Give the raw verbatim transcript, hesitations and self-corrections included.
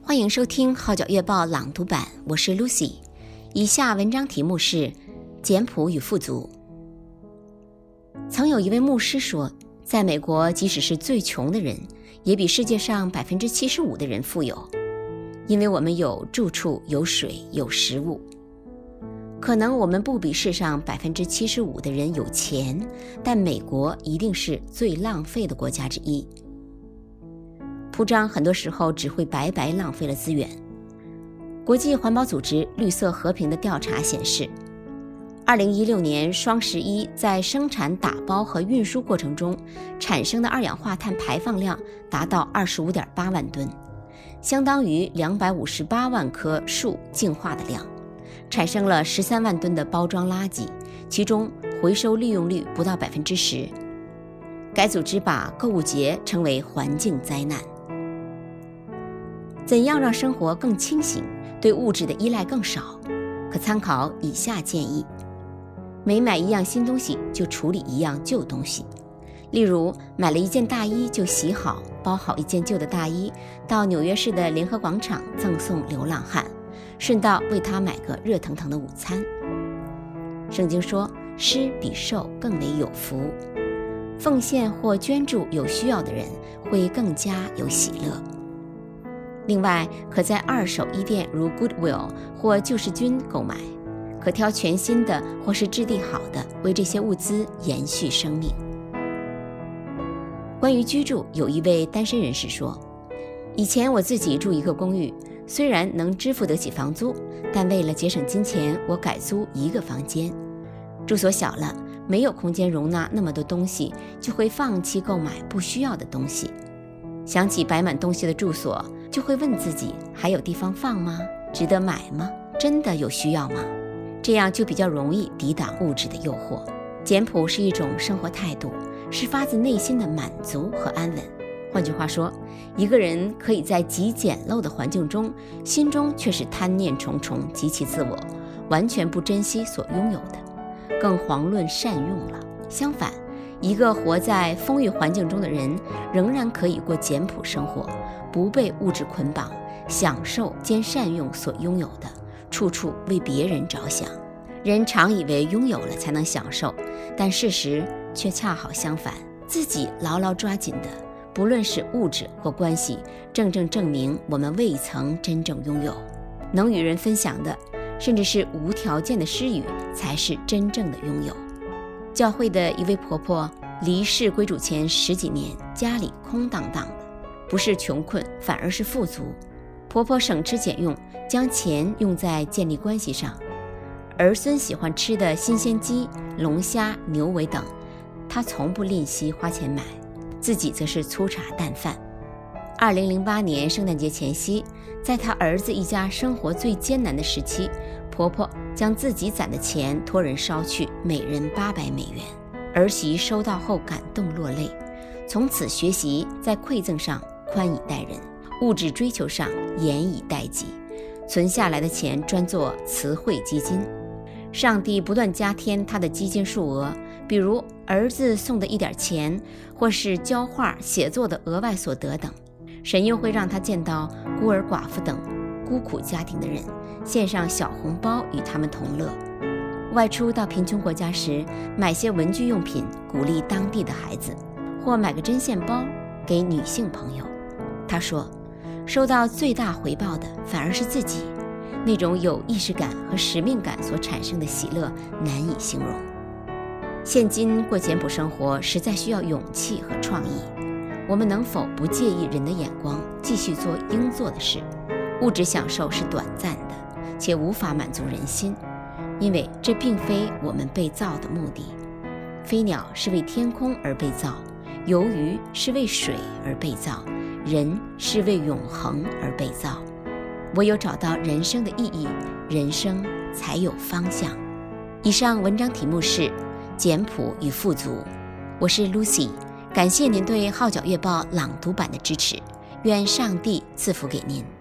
欢迎收听《号角月报》朗读版，我是 Lucy。以下文章题目是《简朴与富足》。曾有一位牧师说，在美国，即使是最穷的人，也比世界上 百分之七十五 的人富有，因为我们有住处、有水、有食物。可能我们不比世上 百分之七十五 的人有钱，但美国一定是最浪费的国家之一。铺张很多时候只会白白浪费了资源。国际环保组织绿色和平的调查显示，二零一六年双十一在生产、打包和运输过程中产生的二氧化碳排放量达到 二十五点八万吨，相当于两百五十八万棵树净化的量，产生了十三万吨的包装垃圾，其中回收利用率不到 百分之十。 该组织把购物节称为环境灾难。怎样让生活更清醒，对物质的依赖更少？可参考以下建议：每买一样新东西就处理一样旧东西。例如，买了一件大衣就洗好，包好一件旧的大衣，到纽约市的联合广场赠送流浪汉，顺道为他买个热腾腾的午餐。圣经说，施比受更为有福，奉献或捐助有需要的人会更加有喜乐。另外，可在二手衣店如 Goodwill 或救世军购买，可挑全新的或是质地好的，为这些物资延续生命。关于居住，有一位单身人士说，以前我自己住一个公寓，虽然能支付得起房租，但为了节省金钱，我改租一个房间。住所小了，没有空间容纳那么多东西，就会放弃购买不需要的东西。想起摆满东西的住所，就会问自己，还有地方放吗？值得买吗？真的有需要吗？这样就比较容易抵挡物质的诱惑。简朴是一种生活态度，是发自内心的满足和安稳。换句话说，一个人可以在极简陋的环境中，心中却是贪念重重，极其自我，完全不珍惜所拥有的，更遑论善用了。相反，一个活在丰裕环境中的人，仍然可以过简朴生活，不被物质捆绑，享受兼善用所拥有的，处处为别人着想。人常以为拥有了才能享受，但事实却恰好相反，自己牢牢抓紧的，不论是物质或关系，正正证明我们未曾真正拥有。能与人分享的，甚至是无条件的施予，才是真正的拥有。教会的一位婆婆离世归主前十几年，家里空荡荡的，不是穷困，反而是富足。婆婆省吃俭用，将钱用在建立关系上。儿孙喜欢吃的新鲜鸡、龙虾、牛尾等，她从不吝惜花钱买，自己则是粗茶淡饭。二零零八年圣诞节前夕，在她儿子一家生活最艰难的时期，婆婆将自己攒的钱托人捎去，每人八百美元。儿媳收到后感动落泪，从此学习在馈赠上宽以待人，物质追求上严以待己，存下来的钱专做慈惠基金。上帝不断加添他的基金数额，比如儿子送的一点钱，或是教画写作的额外所得等。神又会让他见到孤儿寡妇等孤苦家庭的人，献上小红包与他们同乐。外出到贫穷国家时，买些文具用品鼓励当地的孩子，或买个针线包给女性朋友。他说，收到最大回报的反而是自己，那种有意识感和使命感所产生的喜乐难以形容。现今过简朴生活实在需要勇气和创意。我们能否不介意人的眼光，继续做应做的事？物质享受是短暂的，且无法满足人心，因为这并非我们被造的目的。飞鸟是为天空而被造，游鱼是为水而被造，人是为永恒而被造。唯有找到人生的意义，人生才有方向。以上文章题目是简朴与富足。我是 Lucy， 感谢您对号角月报朗读版的支持，愿上帝赐福给您。